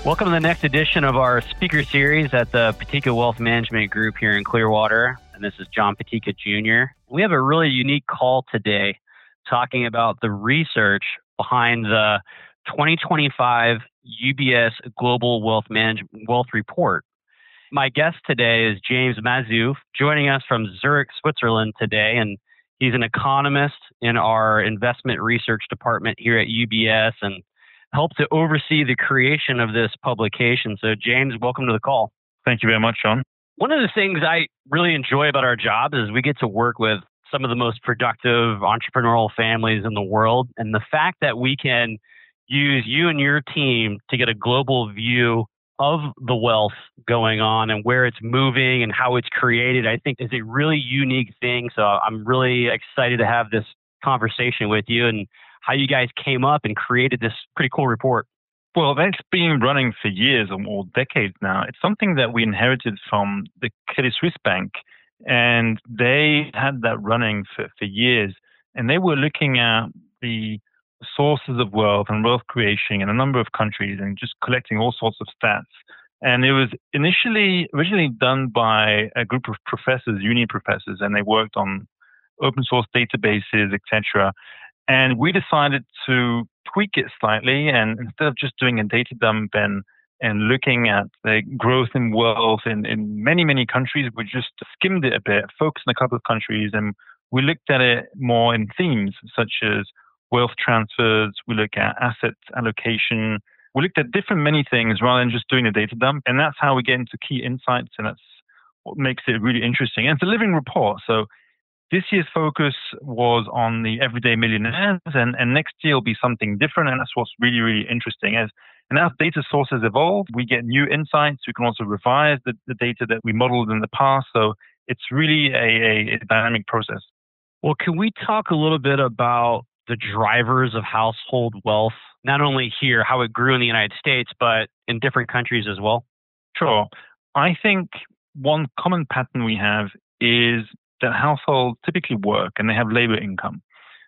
Welcome to the next edition of our speaker series at the Patika Wealth Management Group here in Clearwater. And this is John Patika Jr. We have a really unique call today talking about the research behind the 2025 UBS Global Wealth Report. My guest today is James Mazouf, joining us from Zurich, Switzerland today. And he's an economist in our investment research department here at UBS and helped to oversee the creation of this publication. So James, welcome to the call. Thank you very much, John. One of the things I really enjoy about our job is we get to work with some of the most productive entrepreneurial families in the world. And the fact that we can use you and your team to get a global view of the wealth going on and where it's moving and how it's created, I think is a really unique thing. So I'm really excited to have this conversation with you and how you guys came up and created this pretty cool report. Well, that's been running for years or decades now. It's something that we inherited from the Credit Suisse Bank, and they had that running for years. And they were looking at the sources of wealth and wealth creation in a number of countries and just collecting all sorts of stats. And it was originally done by a group of professors, uni professors, and they worked on open source databases, etc. And we decided to tweak it slightly, and instead of just doing a data dump and looking at the growth in wealth in many, many countries, we just skimmed it a bit, focused on a couple of countries, and we looked at it more in themes such as wealth transfers, we look at asset allocation, we looked at many things rather than just doing a data dump. And that's how we get into key insights, and that's what makes it really interesting. And it's a living report. So this year's focus was on the everyday millionaires, and next year will be something different, and that's what's really, really interesting. As data sources evolve, we get new insights. We can also revise the data that we modeled in the past, so it's really a dynamic process. Well, can we talk a little bit about the drivers of household wealth, not only here, how it grew in the United States, but in different countries as well? Sure. I think one common pattern we have is that households typically work and they have labor income,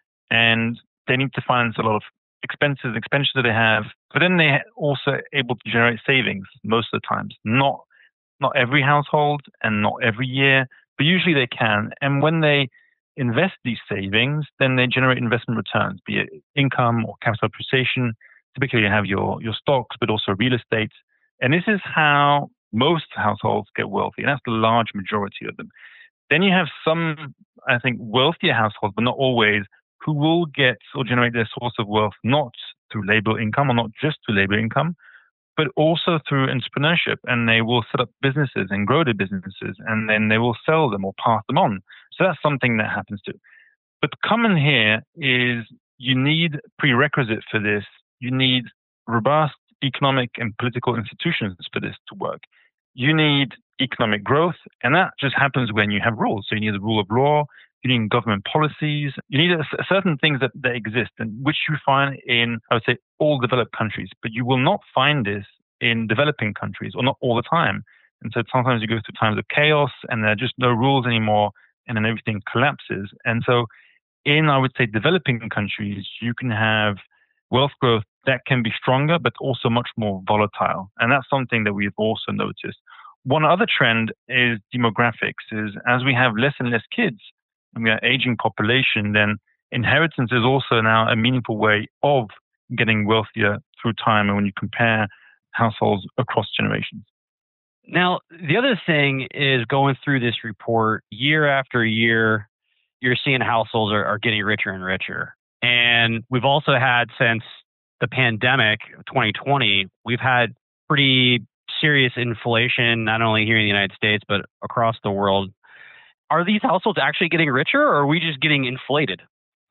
and they need to finance a lot of expenditures that they have, but then they're also able to generate savings most of the times. Not every household and not every year, but usually they can. And when they invest these savings, then they generate investment returns, be it income or capital appreciation. Typically you have your stocks, but also real estate. And this is how most households get wealthy, and that's the large majority of them. Then you have some, I think, wealthier households, but not always, who will get or generate their source of wealth not through labor income or not just through labor income, but also through entrepreneurship. And they will set up businesses and grow their businesses, and then they will sell them or pass them on. So that's something that happens too. But common here is you need prerequisite for this. You need robust economic and political institutions for this to work. You need economic growth, and that just happens when you have rules. So you need the rule of law, you need government policies, you need certain things that exist, and which you find in, I would say, all developed countries. But you will not find this in developing countries, or not all the time. And so sometimes you go through times of chaos, and there are just no rules anymore, and then everything collapses. And so in, I would say, developing countries, you can have wealth growth that can be stronger, but also much more volatile. And that's something that we've also noticed. One other trend is demographics, is as we have less and less kids and we are aging population, then inheritance is also now a meaningful way of getting wealthier through time and when you compare households across generations. Now, the other thing is going through this report year after year, you're seeing households are getting richer and richer. And we've also had, since the pandemic of 2020, we've had pretty serious inflation, not only here in the United States, but across the world. Are these households actually getting richer, or are we just getting inflated?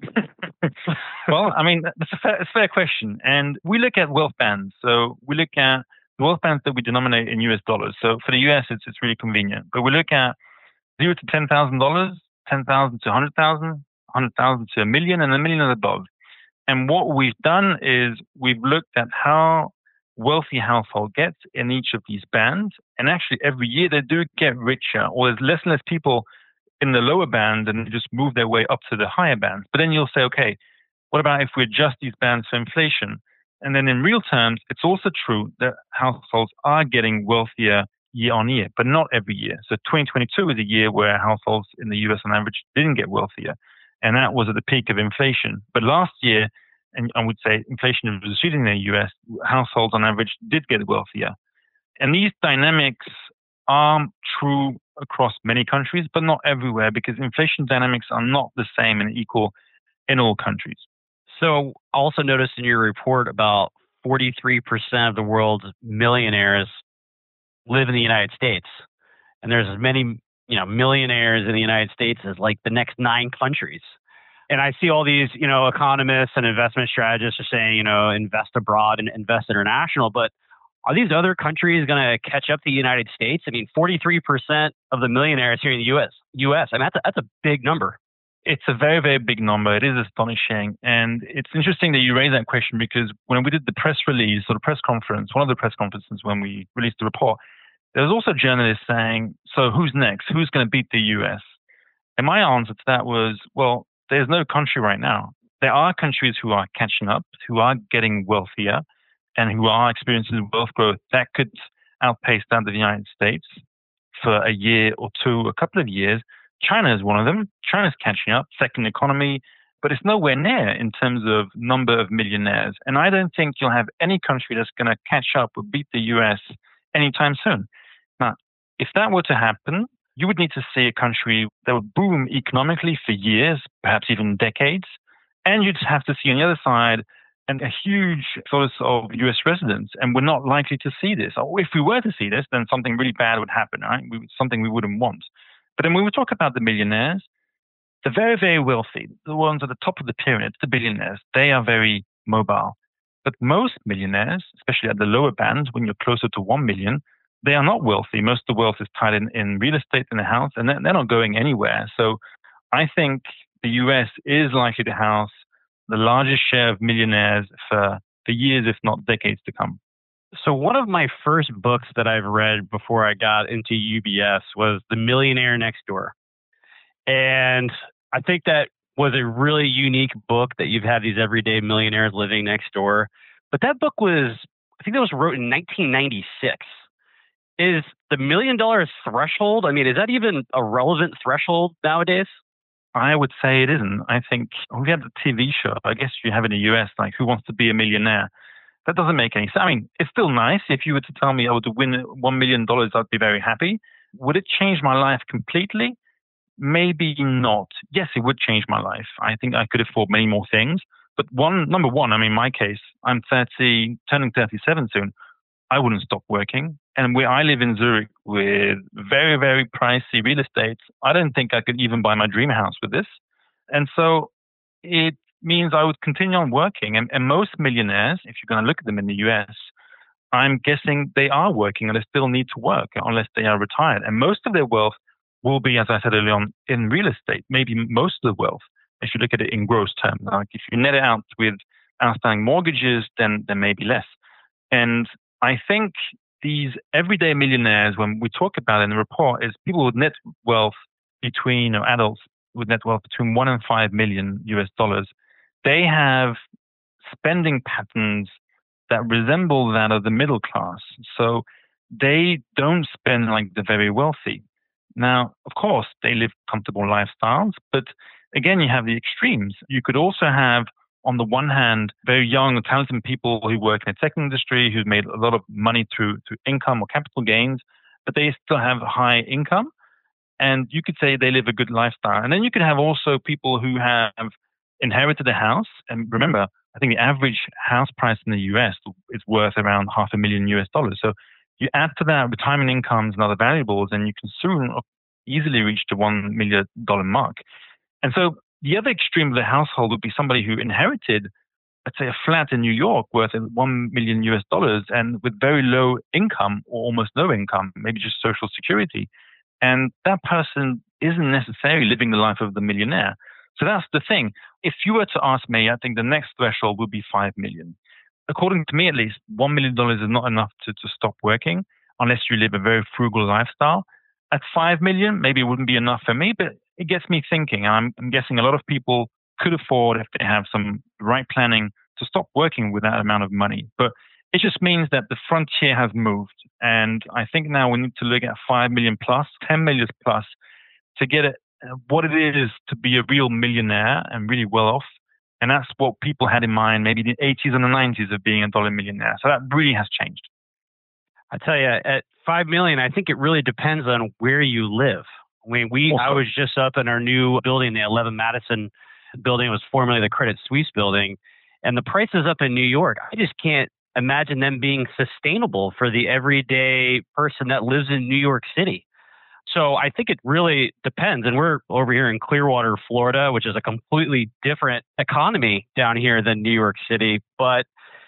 Well, I mean, that's a fair question. And we look at wealth bands. So we look at the wealth bands that we denominate in US dollars. So for the US, it's really convenient. But we look at $0 to $10,000, $10,000 to $100,000, $100,000 to $1 million, and $1 million and above. And what we've done is we've looked at how wealthy household gets in each of these bands. And actually, every year they do get richer, or there's less and less people in the lower band and just move their way up to the higher bands. But then you'll say, okay, what about if we adjust these bands for inflation? And then in real terms, it's also true that households are getting wealthier year on year, but not every year. So 2022 is a year where households in the US on average didn't get wealthier. And that was at the peak of inflation. But last year, and I would say inflation was receding in the US, households on average did get wealthier. And these dynamics are true across many countries, but not everywhere, because inflation dynamics are not the same and equal in all countries. So also noticed in your report about 43% of the world's millionaires live in the United States. And there's as many, millionaires in the United States as like the next 9 countries. And I see all these, economists and investment strategists are saying, invest abroad and invest international. But are these other countries going to catch up to the United States? I mean, 43% of the millionaires here in the U.S. I mean, that's a big number. It's a very, very big number. It is astonishing. And it's interesting that you raise that question, because when we did the press release or the press conference, one of the press conferences when we released the report, there was also journalists saying, so who's next? Who's going to beat the US? And my answer to that was, well, there's no country right now. There are countries who are catching up, who are getting wealthier, and who are experiencing wealth growth that could outpace that of the United States for a year or two, a couple of years. China is one of them. China's catching up, second economy, but it's nowhere near in terms of number of millionaires. And I don't think you'll have any country that's going to catch up or beat the US anytime soon. Now, if that were to happen, you would need to see a country that would boom economically for years, perhaps even decades. And you'd have to see on the other side and a huge source of US residents. And we're not likely to see this. Or if we were to see this, then something really bad would happen, right? Something we wouldn't want. But then when we talk about the millionaires, the very, very wealthy, the ones at the top of the pyramid, the billionaires, they are very mobile. But most millionaires, especially at the lower band, when you're closer to 1 million, they are not wealthy. Most of the wealth is tied in real estate in the house, and they're not going anywhere. So I think the US is likely to house the largest share of millionaires for years, if not decades to come. So one of my first books that I've read before I got into UBS was The Millionaire Next Door. And I think that was a really unique book that you've had these everyday millionaires living next door. But that book was, I think that was wrote in 1996. Is the $1 million threshold, I mean, is that even a relevant threshold nowadays? I would say it isn't. I think we have the TV show, I guess you have in the US, like Who Wants to Be a Millionaire? That doesn't make any sense. I mean, it's still nice. If you were to tell me I would win $1 million, I'd be very happy. Would it change my life completely? Maybe not. Yes, it would change my life. I think I could afford many more things. But number one, I mean, in my case, I'm 30, turning 37 soon. I wouldn't stop working. And where I live in Zurich with very, very pricey real estate, I don't think I could even buy my dream house with this. And so it means I would continue on working. And most millionaires, if you're going to look at them in the US, I'm guessing they are working and they still need to work unless they are retired. And most of their wealth will be, as I said earlier on, in real estate, maybe most of the wealth, if you look at it in gross terms. Like if you net it out with outstanding mortgages, then maybe less. And I think these everyday millionaires, when we talk about it in the report, is people with net wealth between, adults with net wealth between 1 and 5 million US dollars. They have spending patterns that resemble that of the middle class. So they don't spend like the very wealthy. Now, of course, they live comfortable lifestyles, but again, you have the extremes. You could also have, on the one hand, very young, talented people who work in the tech industry, who've made a lot of money through income or capital gains, but they still have high income. And you could say they live a good lifestyle. And then you could have also people who have inherited a house. And remember, I think the average house price in the US is worth around $500,000 US. So you add to that retirement incomes and other valuables, and you can soon easily reach the $1 million mark. And so the other extreme of the household would be somebody who inherited, let's say, a flat in New York worth $1 million US and with very low income or almost no income, maybe just Social Security. And that person isn't necessarily living the life of the millionaire. So that's the thing. If you were to ask me, I think the next threshold would be 5 million. According to me, at least, $1 million is not enough to stop working unless you live a very frugal lifestyle. At 5 million, maybe it wouldn't be enough for me, but it gets me thinking. I'm guessing a lot of people could afford, if they have some right planning, to stop working with that amount of money. But it just means that the frontier has moved. And I think now we need to look at 5 million plus, 10 million plus to get it, what it is to be a real millionaire and really well off. And that's what people had in mind, maybe the 80s and the 90s of being a dollar millionaire. So that really has changed. I tell you, at 5 million, I think it really depends on where you live. I mean, I was just up in our new building, the 11 Madison building. It was formerly the Credit Suisse building. And the prices up in New York, I just can't imagine them being sustainable for the everyday person that lives in New York City. So I think it really depends. And we're over here in Clearwater, Florida, which is a completely different economy down here than New York City. But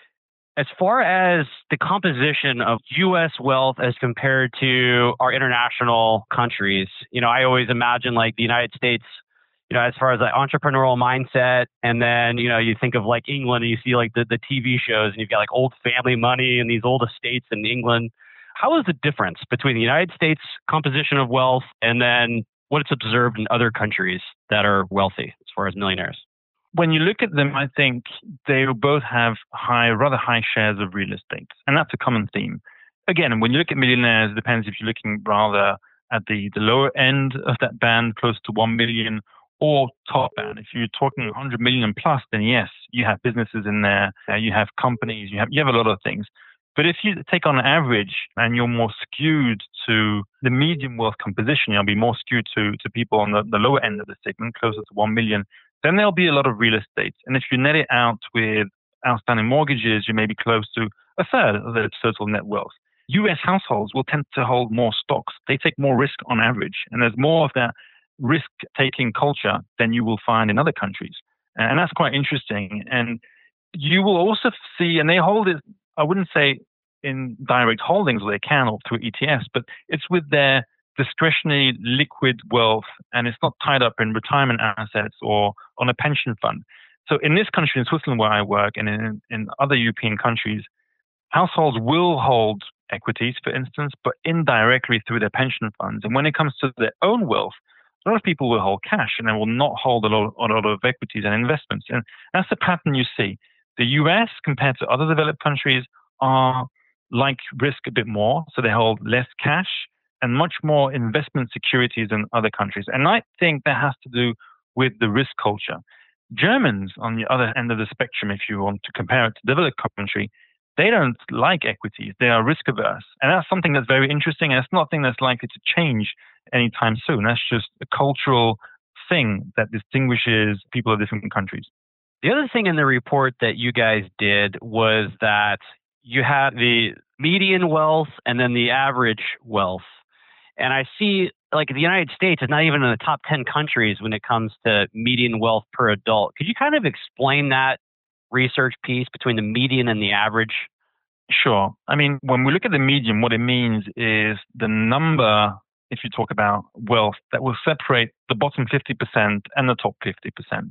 as far as the composition of U.S. wealth as compared to our international countries, I always imagine like the United States, as far as the entrepreneurial mindset. And then, you think of like England and you see like the TV shows and you've got like old family money and these old estates in England. How is the difference between the United States composition of wealth and then what it's observed in other countries that are wealthy as far as millionaires? When you look at them, I think they both have rather high shares of real estate. And that's a common theme. Again, when you look at millionaires, it depends if you're looking rather at the lower end of that band, close to 1 million, or top band. If you're talking 100 million plus, then yes, you have businesses in there, you have companies, you have a lot of things. But if you take on average and you're more skewed to the medium wealth composition, you'll be more skewed to people on the lower end of the segment, closer to 1 million, then there'll be a lot of real estate. And if you net it out with outstanding mortgages, you may be close to a third of the total net wealth. US households will tend to hold more stocks. They take more risk on average. And there's more of that risk-taking culture than you will find in other countries. And that's quite interesting. And you will also see, and they hold it, I wouldn't say in direct holdings where they can or through ETFs, but it's with their discretionary liquid wealth, and it's not tied up in retirement assets or on a pension fund. So in this country, in Switzerland where I work, and in other European countries, households will hold equities, for instance, but indirectly through their pension funds. And when it comes to their own wealth, a lot of people will hold cash and they will not hold a lot of equities and investments. And that's the pattern you see. The US, compared to other developed countries, are like risk a bit more. So they hold less cash and much more investment securities than other countries. And I think that has to do with the risk culture. Germans, on the other end of the spectrum, if you want to compare it to developed country, they don't like equities. They are risk averse. And that's something that's very interesting. And it's nothing that's likely to change anytime soon. That's just a cultural thing that distinguishes people of different countries. The other thing in the report that you guys did was that you had the median wealth and then the average wealth. And I see, like, the United States is not even in the top 10 countries when it comes to median wealth per adult. Could you kind of explain that research piece between the median and the average? Sure. I mean, when we look at the median, what it means is the number, if you talk about wealth, that will separate the bottom 50% and the top 50%.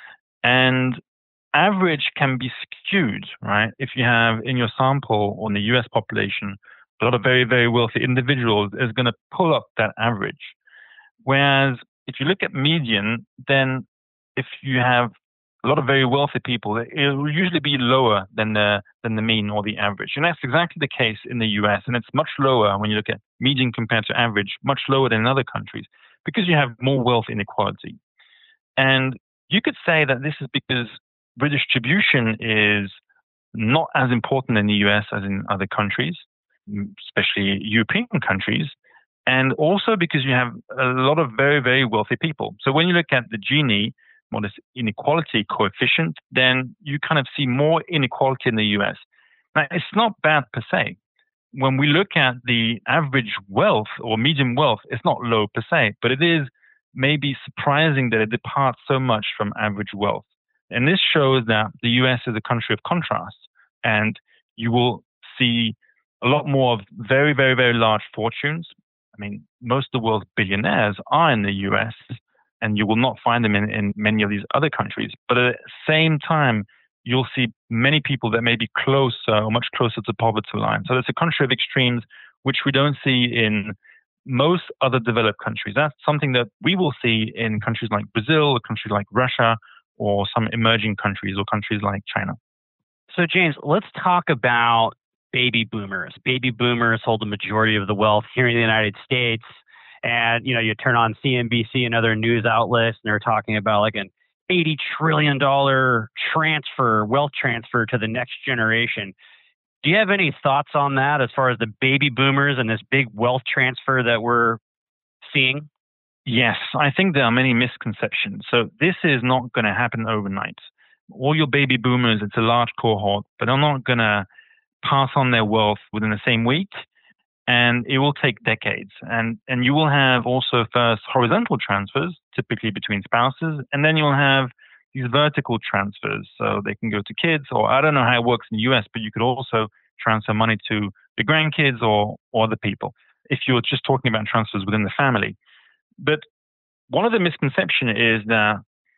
And average can be skewed, right? If you have in your sample on the US population, a lot of very, very wealthy individuals is going to pull up that average. Whereas if you look at median, then if you have a lot of very wealthy people, it will usually be lower than the mean or the average. And that's exactly the case in the US. And it's much lower when you look at median compared to average, much lower than in other countries, because you have more wealth inequality. And you could say that this is because redistribution is not as important in the US as in other countries, especially European countries, and also because you have a lot of very, very wealthy people. So when you look at the Gini, what is inequality coefficient, then you kind of see more inequality in the US. Now, it's not bad per se. When we look at the average wealth or median wealth, it's not low per se, but it is maybe surprising that it departs so much from average wealth. And this shows that the US is a country of contrast, and you will see a lot more of very, very, very large fortunes. I mean, most of the world's billionaires are in the US, and you will not find them in many of these other countries. But at the same time, you'll see many people that may be closer or much closer to poverty line. So it's a country of extremes, which we don't see in most other developed countries. That's something that we will see in countries like Brazil, or countries like Russia, or some emerging countries, or countries like China. So, James, let's talk about baby boomers. Baby boomers hold the majority of the wealth here in the United States. And, you turn on CNBC and other news outlets, and they're talking about like an $80 trillion wealth transfer to the next generation. Do you have any thoughts on that as far as the baby boomers and this big wealth transfer that we're seeing? Yes, I think there are many misconceptions. So this is not going to happen overnight. All your baby boomers, it's a large cohort, but they're not going to pass on their wealth within the same week. And it will take decades. And you will have also first horizontal transfers, typically between spouses, and then you'll have these vertical transfers. So they can go to kids, or I don't know how it works in the US, but you could also transfer money to the grandkids or other people if you're just talking about transfers within the family. But one of the misconceptions is that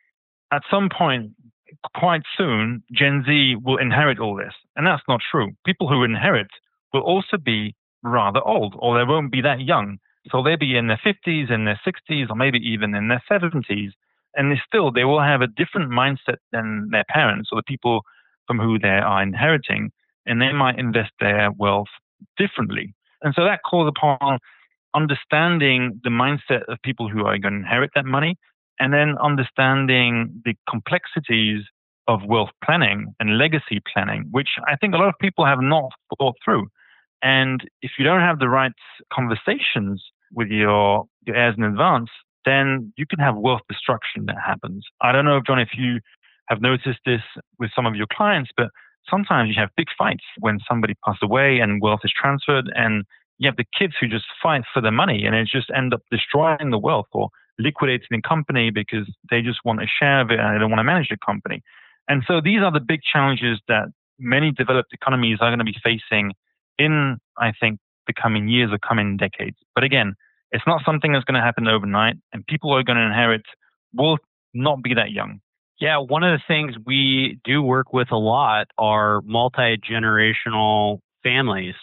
at some point, quite soon, Gen Z will inherit all this. And that's not true. People who inherit will also be rather old, or they won't be that young. So they'll be in their 50s, in their 60s, or maybe even in their 70s. And they will have a different mindset than their parents or the people from who they are inheriting. And they might invest their wealth differently. And so that calls upon understanding the mindset of people who are going to inherit that money, and then understanding the complexities of wealth planning and legacy planning, which I think a lot of people have not thought through. And if you don't have the right conversations with your heirs in advance, then you can have wealth destruction that happens. I don't know, John, if you have noticed this with some of your clients, but sometimes you have big fights when somebody passes away and wealth is transferred, and you have the kids who just fight for the money, and it just end up destroying the wealth or liquidating the company because they just want a share of it and they don't want to manage the company. And so these are the big challenges that many developed economies are going to be facing in, I think, the coming years or coming decades. But again, it's not something that's going to happen overnight, and people who are going to inherit will not be that young. Yeah, one of the things we do work with a lot are multi-generational families.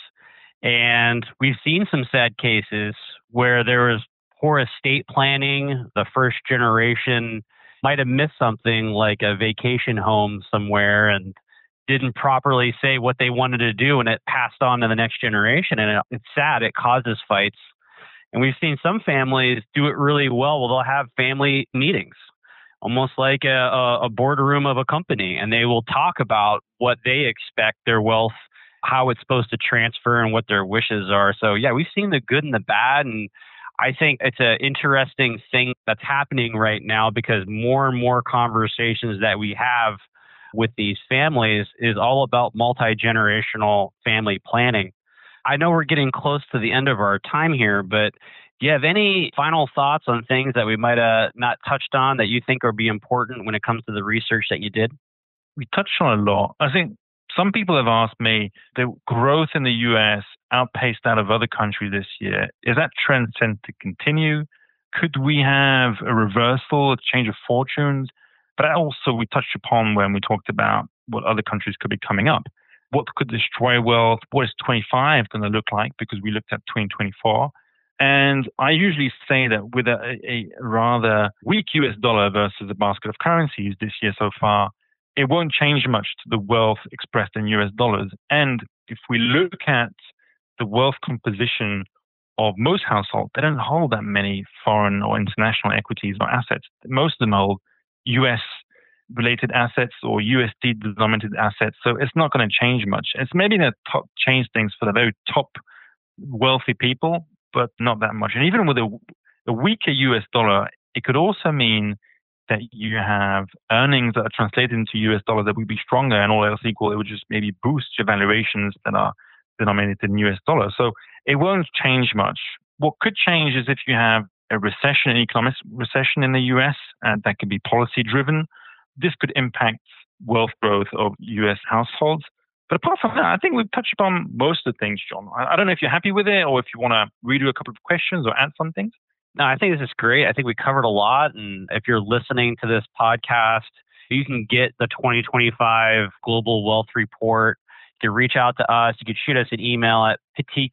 And we've seen some sad cases where there was poor estate planning. The first generation might have missed something like a vacation home somewhere and didn't properly say what they wanted to do, and it passed on to the next generation. And it's sad. It causes fights. And we've seen some families do it really well. Well, they'll have family meetings, almost like a boardroom of a company, and they will talk about what they expect their wealth, how it's supposed to transfer, and what their wishes are. So yeah, we've seen the good and the bad. And I think it's an interesting thing that's happening right now, because more and more conversations that we have with these families is all about multi-generational family planning. I know we're getting close to the end of our time here, but do you have any final thoughts on things that we might have not touched on that you think would be important when it comes to the research that you did? We touched on a lot. I think some people have asked me, the growth in the US outpaced that of other countries this year. Is that trend set to continue? Could we have a reversal, a change of fortunes? But also we touched upon when we talked about what other countries could be coming up. What could destroy wealth? What is 25 going to look like? Because we looked at 2024. And I usually say that with a rather weak US dollar versus a basket of currencies this year so far, it won't change much to the wealth expressed in US dollars. And if we look at the wealth composition of most households, they don't hold that many foreign or international equities or assets. Most of them hold US related assets or USD denominated assets. So it's not going to change much. It's maybe going to change things for the very top wealthy people, but not that much. And even with a weaker US dollar, it could also mean that you have earnings that are translated into US dollars that would be stronger, and all else equal, it would just maybe boost your valuations that are denominated in US dollars. So it won't change much. What could change is if you have a recession, an economic recession in the US, and that could be policy driven. This could impact wealth growth of US households. But apart from that, I think we've touched upon most of the things, John. I don't know if you're happy with it or if you want to redo a couple of questions or add some things. No, I think this is great. I think we covered a lot. And if you're listening to this podcast, you can get the 2025 Global Wealth Report. You can reach out to us. You can shoot us an email at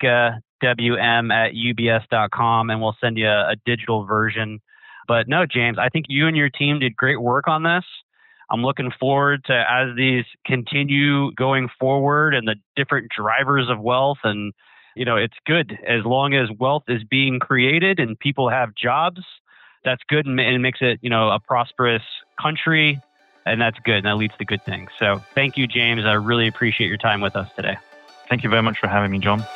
patikawm@ubs.com, and we'll send you a digital version. But no, James, I think you and your team did great work on this. I'm looking forward to as these continue going forward and the different drivers of wealth. And, it's good as long as wealth is being created and people have jobs. That's good and makes it, a prosperous country. And that's good. And that leads to good things. So thank you, James. I really appreciate your time with us today. Thank you very much for having me, John.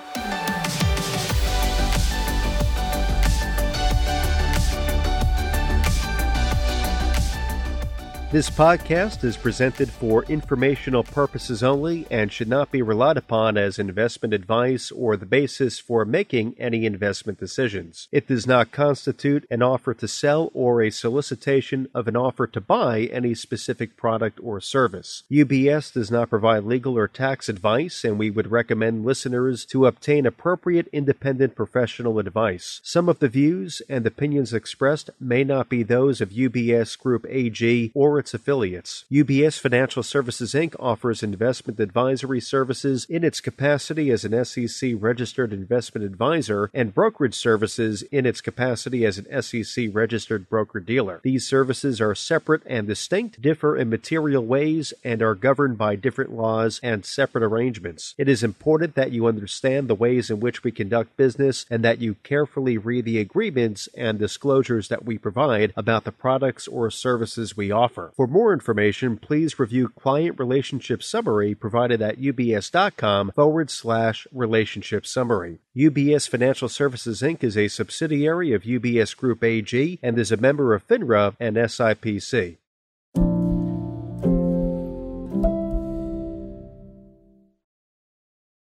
This podcast is presented for informational purposes only and should not be relied upon as investment advice or the basis for making any investment decisions. It does not constitute an offer to sell or a solicitation of an offer to buy any specific product or service. UBS does not provide legal or tax advice, and we would recommend listeners to obtain appropriate independent professional advice. Some of the views and opinions expressed may not be those of UBS Group AG or its affiliates. UBS Financial Services Inc. offers investment advisory services in its capacity as an SEC-registered investment advisor and brokerage services in its capacity as an SEC-registered broker-dealer. These services are separate and distinct, differ in material ways, and are governed by different laws and separate arrangements. It is important that you understand the ways in which we conduct business and that you carefully read the agreements and disclosures that we provide about the products or services we offer. For more information, please review Client Relationship Summary provided at ubs.com/relationship summary. UBS Financial Services Inc. is a subsidiary of UBS Group AG and is a member of FINRA and SIPC.